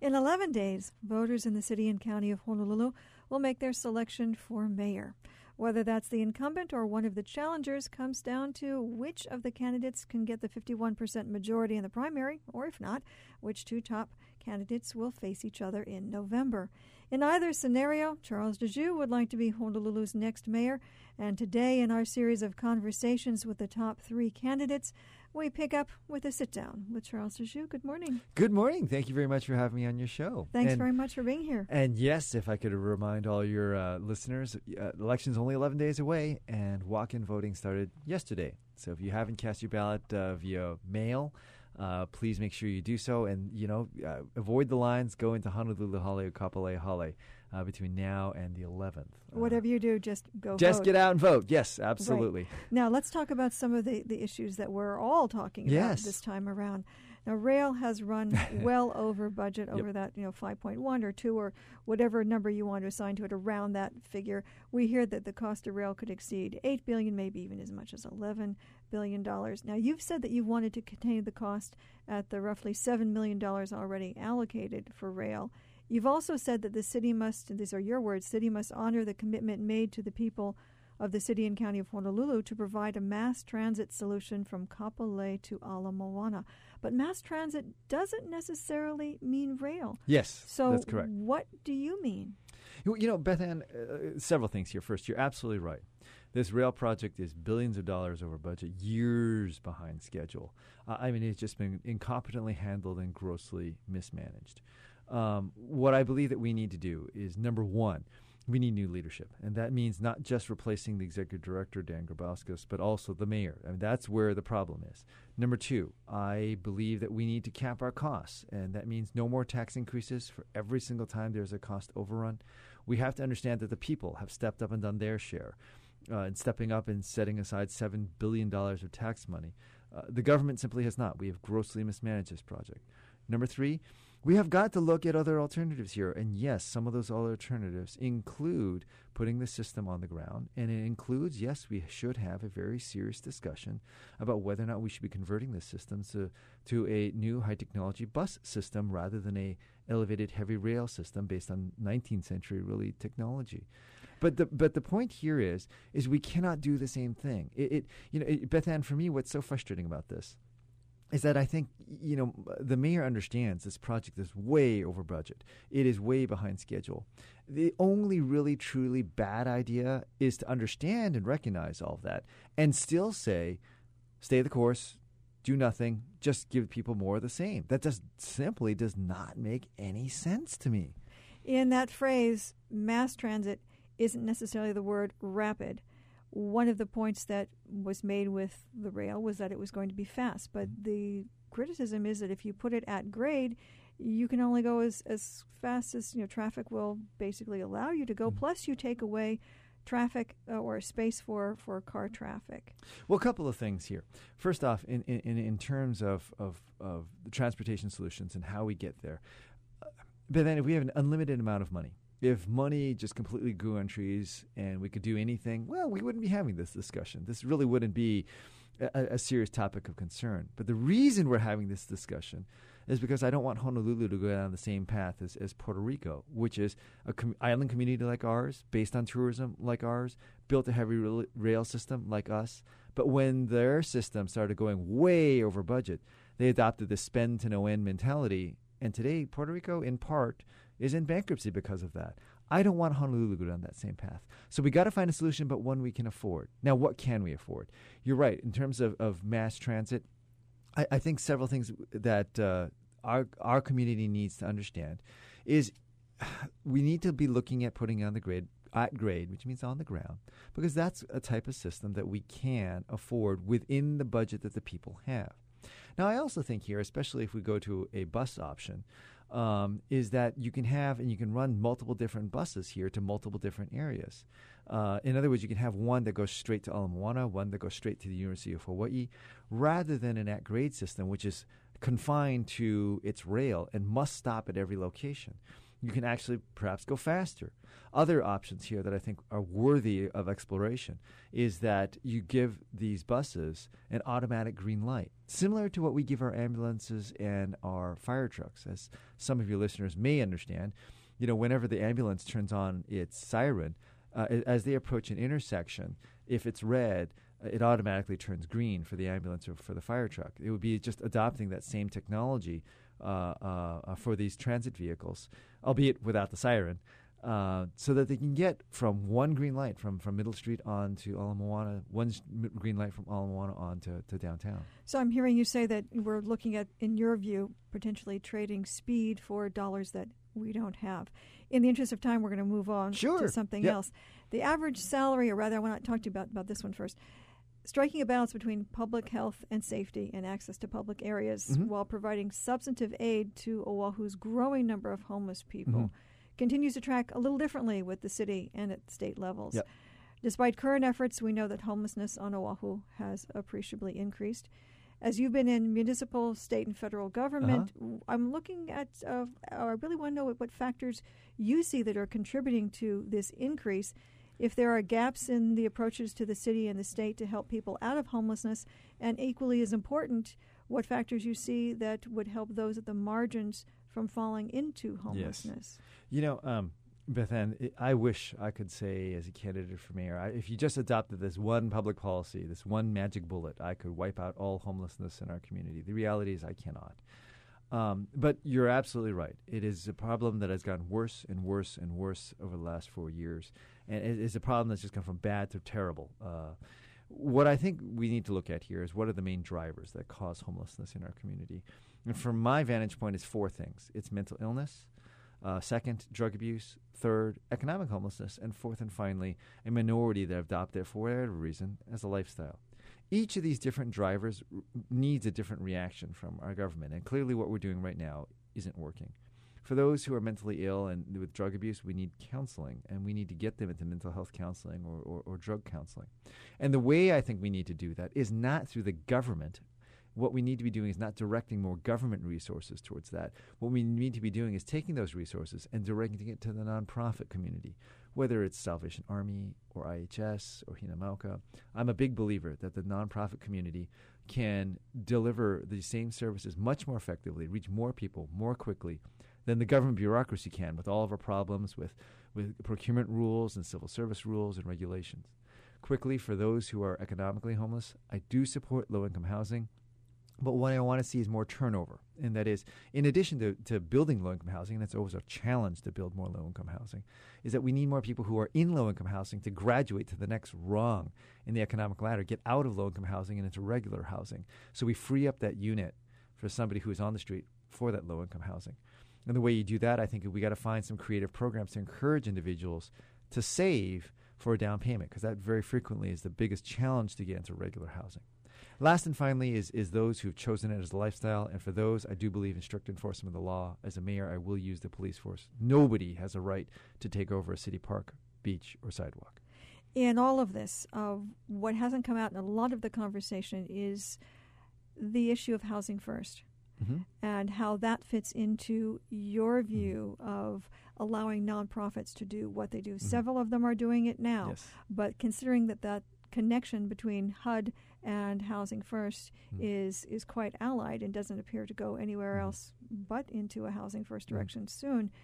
In 11 days, voters in the city and county of Honolulu will make their selection for mayor. Whether that's the incumbent or one of the challengers comes down to which of the candidates can get the 51% majority in the primary, or if not, which two top candidates will face each other in November. In either scenario, Charles DeJoux would like to be Honolulu's next mayor, and today in our series of conversations with the top three candidates, we pick up with a sit-down with Charles DeJoux. Good morning. Good morning. Thank you very much for having me on your show. Thanks very much for being here. And yes, if I could remind all your listeners, the election's only 11 days away, and walk-in voting started yesterday. So if you haven't cast your ballot via mail, please make sure you do so. And, avoid the lines. Go into Honolulu Hale or Kapolei Hale between now and the 11th. Whatever you do, just go Just vote. get out and vote. Yes, absolutely. Right. Now, let's talk about some of the issues that we're all talking about this time around. Now, rail has run well over budget, over that 5.1 or 2 or whatever number you want to assign to it, around that figure. We hear that the cost of rail could exceed $8 billion, maybe even as much as $11 billion. Now, you've said that you wanted to contain the cost at the roughly $7 million already allocated for rail. You've also said that the city must, and these are your words, city must honor the commitment made to the people of the city and county of Honolulu to provide a mass transit solution from Kapolei to Ala Moana. But mass transit doesn't necessarily mean rail. Yes, so that's correct. What do you mean? Beth Ann, several things here. First, you're absolutely right. This rail project is billions of dollars over budget, years behind schedule. It's just been incompetently handled and grossly mismanaged. What I believe that we need to do is, number one, we need new leadership. And that means not just replacing the executive director, Dan Grabauskas, but also the mayor. That's where the problem is. Number two, I believe that we need to cap our costs. And that means no more tax increases for every single time there's a cost overrun. We have to understand that the people have stepped up and done their share. And stepping up and setting aside $7 billion of tax money. The government simply has not. We have grossly mismanaged this project. Number three, we have got to look at other alternatives here. And yes, some of those other alternatives include putting the system on the ground. And it includes, yes, we should have a very serious discussion about whether or not we should be converting this system to a new high-technology bus system rather than a elevated heavy rail system based on 19th century really technology. But the point here is we cannot do the same thing. Beth Ann, for me, what's so frustrating about this is that I think, the mayor understands this project is way over budget. It is way behind schedule. The only really, truly bad idea is to understand and recognize all of that and still say, stay the course, do nothing, just give people more of the same. That just simply does not make any sense to me. In that phrase, mass transit isn't necessarily the word rapid. One of the points that was made with the rail was that it was going to be fast. But the criticism is that if you put it at grade, you can only go as fast as traffic will basically allow you to go. Plus, you take away traffic or space for car traffic. Well, a couple of things here. First off, in terms of the transportation solutions and how we get there, but then if we have an unlimited amount of money, if money just completely grew on trees and we could do anything, well, we wouldn't be having this discussion. This really wouldn't be a serious topic of concern. But the reason we're having this discussion is because I don't want Honolulu to go down the same path as Puerto Rico, which is an island community like ours, based on tourism like ours, built a heavy rail system like us. But when their system started going way over budget, they adopted the spend to no end mentality. And today, Puerto Rico, in part, is in bankruptcy because of that. I don't want Honolulu to go down that same path. So we got to find a solution, but one we can afford. Now, what can we afford? You're right. In terms of mass transit, I think several things that our community needs to understand is we need to be looking at putting on the grade, at grade, which means on the ground, because that's a type of system that we can afford within the budget that the people have. Now, I also think here, especially if we go to a bus option, is that you can have and you can run multiple different buses here to multiple different areas. In other words, you can have one that goes straight to Ala Moana, one that goes straight to the University of Hawaii, rather than an at-grade system, which is confined to its rail and must stop at every location. you can actually perhaps go faster. Other options here that I think are worthy of exploration is that you give these buses an automatic green light, similar to what we give our ambulances and our fire trucks. As some of your listeners may understand, whenever the ambulance turns on its siren, as they approach an intersection, if it's red, it automatically turns green for the ambulance or for the fire truck. It would be just adopting that same technology for these transit vehicles, albeit without the siren, so that they can get from one green light from Middle Street on to Ala Moana, green light from Ala Moana on to downtown. So I'm hearing you say that we're looking at, in your view, potentially trading speed for dollars that we don't have. In the interest of time, we're going to move on to something else. The average salary, or rather, I want to talk to you about this one first. Striking a balance between public health and safety and access to public areas while providing substantive aid to Oahu's growing number of homeless people continues to track a little differently with the city and at state levels. Yep. Despite current efforts, we know that homelessness on Oahu has appreciably increased. As you've been in municipal, state, and federal government, I'm looking at, I really want to know what factors you see that are contributing to this increase. If there are gaps in the approaches to the city and the state to help people out of homelessness, and equally as important, what factors you see that would help those at the margins from falling into homelessness. Yes. Beth Ann, I wish I could say as a candidate for mayor, if you just adopted this one public policy, this one magic bullet, I could wipe out all homelessness in our community. The reality is I cannot. But you're absolutely right. It is a problem that has gotten worse and worse and worse over the last 4 years. And it is a problem that's just gone from bad to terrible. What I think we need to look at here is what are the main drivers that cause homelessness in our community. And from my vantage point, it's 4 things. It's mental illness. Second, drug abuse. Third, economic homelessness. And fourth and finally, a minority that adopt it for whatever reason as a lifestyle. Each of these different drivers needs a different reaction from our government. And clearly what we're doing right now isn't working. For those who are mentally ill and with drug abuse, we need counseling, and we need to get them into mental health counseling or drug counseling. And the way I think we need to do that is not through the government. What we need to be doing is not directing more government resources towards that. What we need to be doing is taking those resources and directing it to the nonprofit community, whether it's Salvation Army or IHS or Hinamauka. I'm a big believer that the nonprofit community can deliver the same services much more effectively, reach more people more quickly than the government bureaucracy can, with all of our problems with procurement rules and civil service rules and regulations. Quickly, for those who are economically homeless, I do support low-income housing. But what I want to see is more turnover. And that is, in addition to building low-income housing, and that's always a challenge to build more low-income housing, is that we need more people who are in low-income housing to graduate to the next rung in the economic ladder, get out of low-income housing and into regular housing. So we free up that unit for somebody who is on the street for that low-income housing. And the way you do that, I think we got to find some creative programs to encourage individuals to save for a down payment, because that very frequently is the biggest challenge to get into regular housing. Last and finally is those who've chosen it as a lifestyle, and for those, I do believe in strict enforcement of the law. As a mayor, I will use the police force. Nobody has a right to take over a city park, beach, or sidewalk. In all of this, what hasn't come out in a lot of the conversation is the issue of housing first. And how that fits into your view of allowing nonprofits to do what they do. Several of them are doing it now, but considering that connection between HUD and Housing First is quite allied and doesn't appear to go anywhere else but into a Housing First direction soon.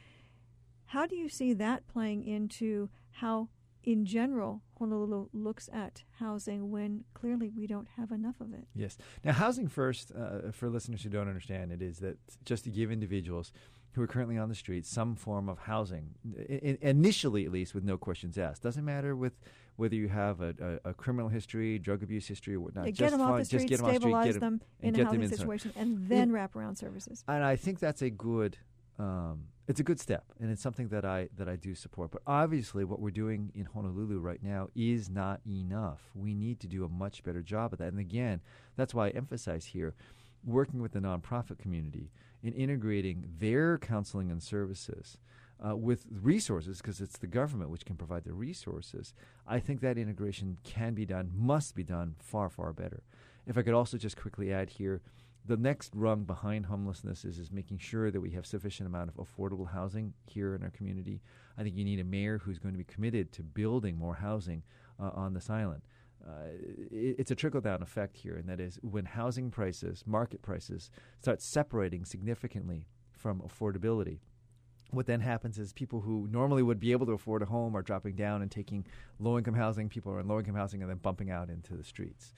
How do you see that playing into how, in general, Honolulu looks at housing when clearly we don't have enough of it? Yes. Now, Housing First, for listeners who don't understand it, is that just to give individuals who are currently on the street some form of housing, initially at least, with no questions asked. Doesn't matter whether you have a criminal history, drug abuse history, or whatnot. Get them off the street, stabilize them in a housing situation, and then wraparound services. And I think that's a good... it's a good step, and it's something that I do support. But obviously what we're doing in Honolulu right now is not enough. We need to do a much better job of that. And again, that's why I emphasize here working with the nonprofit community in integrating their counseling and services with resources, because it's the government which can provide the resources. I think that integration can be done, must be done far, far better. If I could also just quickly add here, the next rung behind homelessness is making sure that we have sufficient amount of affordable housing here in our community. I think you need a mayor who's going to be committed to building more housing on this island. It's a trickle-down effect here, and that is when housing prices, market prices, start separating significantly from affordability, what then happens is people who normally would be able to afford a home are dropping down and taking low-income housing. People are in low-income housing and then bumping out into the streets.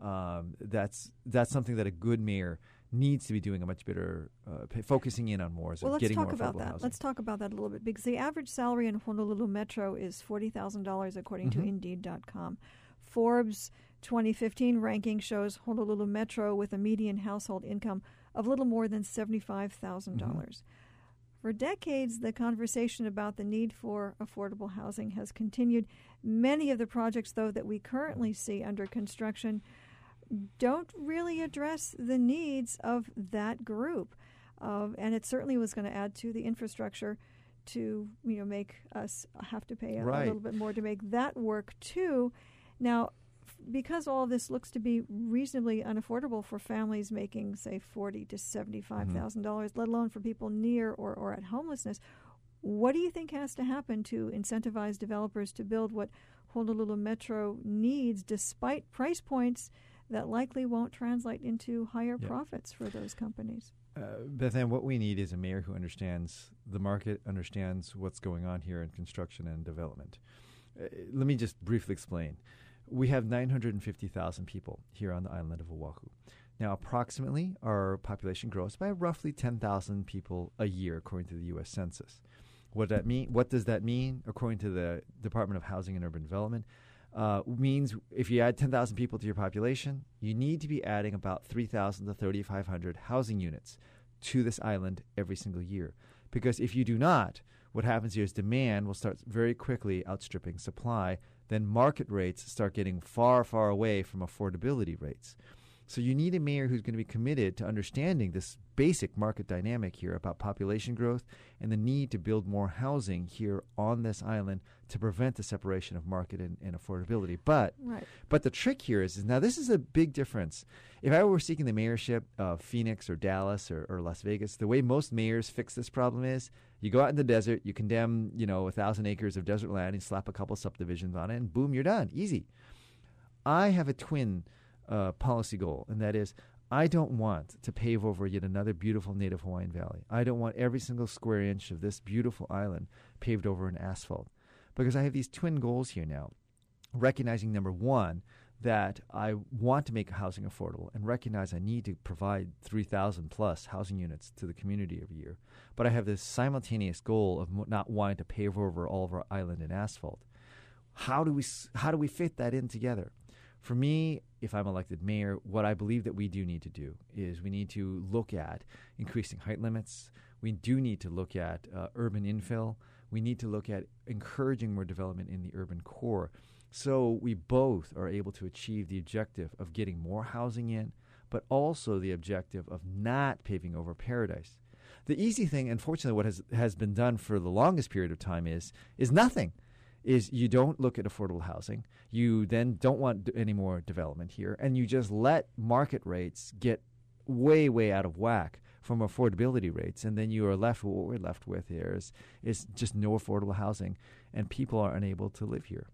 That's something that a good mayor needs to be doing a much better, focusing in on more, is getting more affordable housing. Let's talk about that a little bit, because the average salary in Honolulu Metro is $40,000 according to Indeed.com. Forbes 2015 ranking shows Honolulu Metro with a median household income of little more than $75,000. For decades, the conversation about the need for affordable housing has continued. Many of the projects, though, that we currently see under construction don't really address the needs of that group. And it certainly was going to add to the infrastructure to make us have to pay a little bit more to make that work, too. Now, because all of this looks to be reasonably unaffordable for families making, say, $40,000 to $75,000, let alone for people near or at homelessness, what do you think has to happen to incentivize developers to build what Honolulu Metro needs, despite price points that likely won't translate into higher profits for those companies? Beth Ann, what we need is a mayor who understands the market, understands what's going on here in construction and development. Let me just briefly explain. We have 950,000 people here on the island of Oahu. Now, approximately, our population grows by roughly 10,000 people a year, according to the U.S. Census. What does that mean? According to the Department of Housing and Urban Development, means if you add 10,000 people to your population, you need to be adding about 3,000 to 3,500 housing units to this island every single year. Because if you do not, what happens here is demand will start very quickly outstripping supply. Then market rates start getting far, far away from affordability rates. So you need a mayor who's going to be committed to understanding this basic market dynamic here about population growth and the need to build more housing here on this island to prevent the separation of market and affordability. But the trick here is now this is a big difference. If I were seeking the mayorship of Phoenix or Dallas or Las Vegas, the way most mayors fix this problem is you go out in the desert, you condemn 1,000 acres of desert land, and slap a couple subdivisions on it, and boom, you're done. Easy. I have a twin policy goal, and that is I don't want to pave over yet another beautiful native Hawaiian valley. I don't want every single square inch of this beautiful island paved over in asphalt, because I have these twin goals here now, recognizing, number one, that I want to make housing affordable and recognize I need to provide 3,000 plus housing units to the community every year. But I have this simultaneous goal of not wanting to pave over all of our island in asphalt. How do we fit that in together? For me, if I'm elected mayor, what I believe that we do need to do is we need to look at increasing height limits. We do need to look at urban infill. We need to look at encouraging more development in the urban core, so we both are able to achieve the objective of getting more housing in, but also the objective of not paving over paradise. The easy thing, unfortunately, what has been done for the longest period of time is nothing. Is you don't look at affordable housing. You then don't want any more development here, and you just let market rates get way, way out of whack from affordability rates, and then you are left with what we're left with here is just no affordable housing, and people are unable to live here.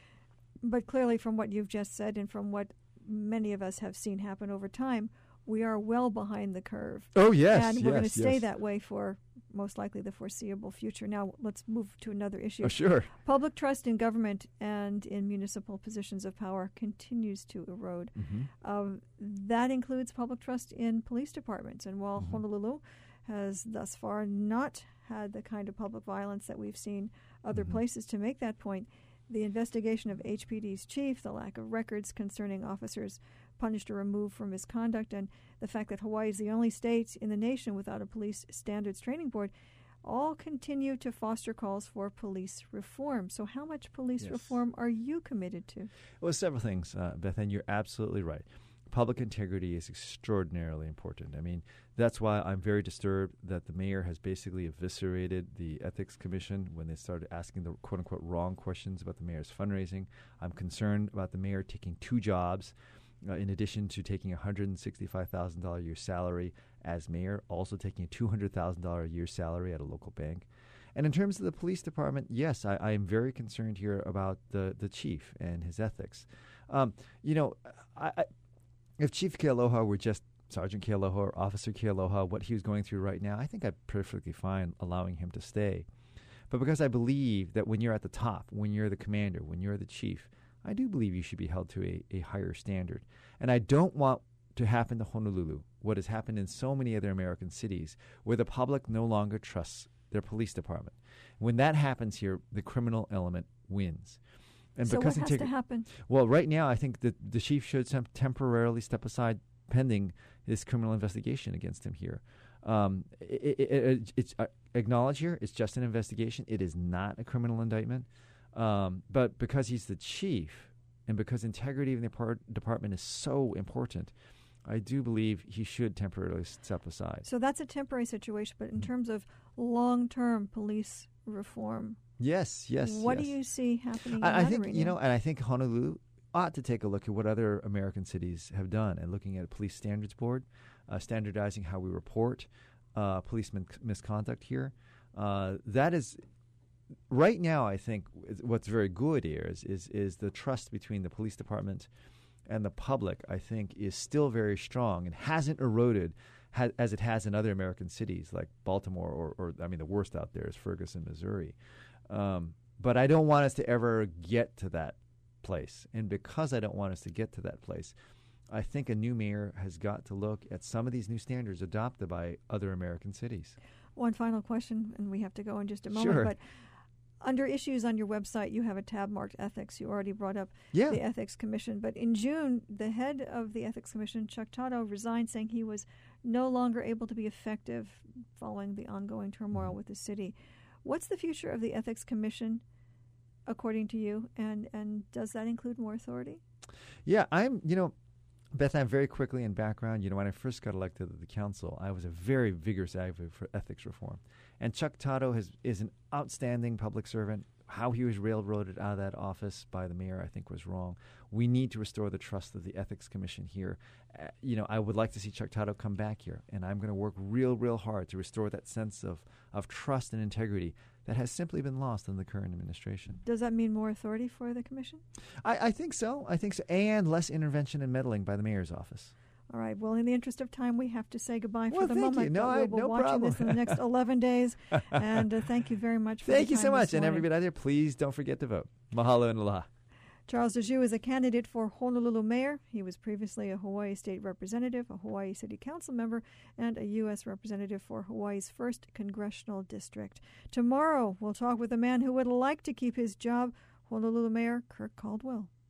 But clearly, from what you've just said and from what many of us have seen happen over time, we are well behind the curve. Oh, yes. And we're going to stay that way for most likely the foreseeable future. Now, let's move to another issue. Oh, sure. Public trust in government and in municipal positions of power continues to erode. That includes public trust in police departments. And while Honolulu has thus far not had the kind of public violence that we've seen other places to make that point, the investigation of HPD's chief, the lack of records concerning officers punished or removed for misconduct, and the fact that Hawaii is the only state in the nation without a police standards training board, all continue to foster calls for police reform. So how much police reform are you committed to? Well, several things, Beth Ann. You're absolutely right. Public integrity is extraordinarily important. I mean, that's why I'm very disturbed that the mayor has basically eviscerated the Ethics Commission when they started asking the quote-unquote wrong questions about the mayor's fundraising. I'm concerned about the mayor taking two jobs in addition to taking a $165,000 a year salary as mayor, also taking a $200,000 a year salary at a local bank. And in terms of the police department, yes, I am very concerned here about the chief and his ethics. If Chief Kealoha were just Sergeant Kealoha or Officer Kealoha, what he was going through right now, I think I'm perfectly fine allowing him to stay. But because I believe that when you're at the top, when you're the commander, when you're the chief, I do believe you should be held to a higher standard. And I don't want to happen to Honolulu what has happened in so many other American cities where the public no longer trusts their police department. When that happens here, the criminal element wins. And so what has to happen? Well, right now, I think that the chief should temporarily step aside pending this criminal investigation against him here. It's acknowledged here, it's just an investigation. It is not a criminal indictment. But because he's the chief and because integrity of the department is so important, I do believe he should temporarily step aside. So that's a temporary situation, but in terms of long-term police reform, yes. What do you see happening in I that think, arena? And I think Honolulu ought to take a look at what other American cities have done and looking at a police standards board, standardizing how we report police misconduct here. That is, right now, I think what's very good here is the trust between the police department and the public, I think, is still very strong and hasn't eroded as it has in other American cities like Baltimore or the worst out there is Ferguson, Missouri. But I don't want us to ever get to that place. And because I don't want us to get to that place, I think a new mayor has got to look at some of these new standards adopted by other American cities. One final question, and we have to go in just a moment. Sure. But under issues on your website, you have a tab marked ethics. You already brought up the Ethics Commission. But in June, the head of the Ethics Commission, Chuck Totto, resigned, saying he was no longer able to be effective following the ongoing turmoil with the city. What's the future of the Ethics Commission, according to you, and does that include more authority? Yeah, Beth, I'm very quickly in background. When I first got elected to the council, I was a very vigorous advocate for ethics reform. And Chuck Totto is an outstanding public servant. How he was railroaded out of that office by the mayor, I think, was wrong. We need to restore the trust of the Ethics Commission here. I would like to see Chuck Totto come back here, and I'm going to work real hard to restore that sense of trust and integrity that has simply been lost in the current administration. Does that mean more authority for the commission? I think so. And less intervention and meddling by the mayor's office. All right. Well, in the interest of time, we have to say goodbye for the thank moment. You. No, we'll be watching problem. this in the next 11 days. And thank you very much for Thank the you time so much. this And morning. everybody out there, please don't forget to vote. Mahalo and aloha. Charles DeJoux is a candidate for Honolulu mayor. He was previously a Hawaii State Representative, a Hawaii City Council member, and a U.S. Representative for Hawaii's 1st Congressional District. Tomorrow, we'll talk with a man who would like to keep his job, Honolulu Mayor Kirk Caldwell.